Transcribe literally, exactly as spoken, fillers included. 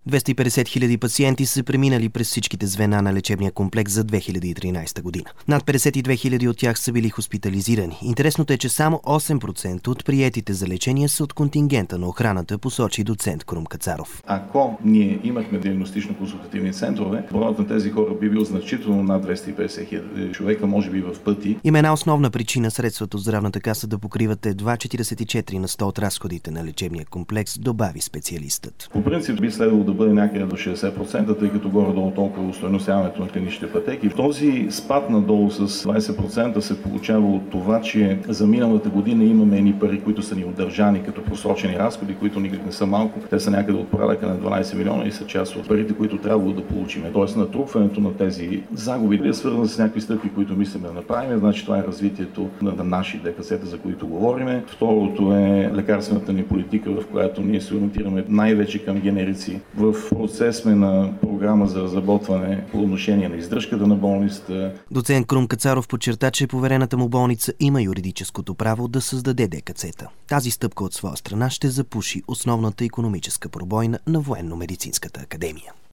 двеста и петдесет хиляди пациенти са преминали през всичките звена на лечебния комплекс за две хиляди и тринадесета година. Над петдесет и две хиляди от тях са били хоспитализирани. Интересното е, че само осем процента от приетите за лечение са от контингента на охраната, посочи доцент Крум Кацаров. Ако ние имахме диагностично-консултативни центрове, броят на тези хора би бил значително над двеста и петдесет хиляди човека, може би в пъти. Има една основна причина средствата от здравната каса да покриват едва четиридесет и четири на сто от разходите на лечебния комплекс, добави специалистът. По принцип би следвало да бъде някъде до шейсет процента, тъй като горе-долу толкова устойностяването на клиничните пътеки. Този спад надолу с двадесет процента се получава от това, че за миналата година имаме едни пари, които са ни удържани като просрочени разходи, които никак не са малко. Те са някъде от порядъка на дванадесет милиона и са част от парите, които трябвало да получим. Тоест натрупването на тези загуби е свързано с някакви стъпки, които мислим да направим. Значи това е развитието на наши ДКС-та, за които говориме. Второто е лекарствената ни политика, в която ние се ориентираме най-вече към генерици. В процес сме на програма за разработване по отношение на издръжката на болницата. Доцент Крум Кацаров подчерта, че поверената му болница има юридическото право да създаде ДКЦ-та. Тази стъпка от своя страна ще запуши основната икономическа пробойна на Военно-медицинската академия.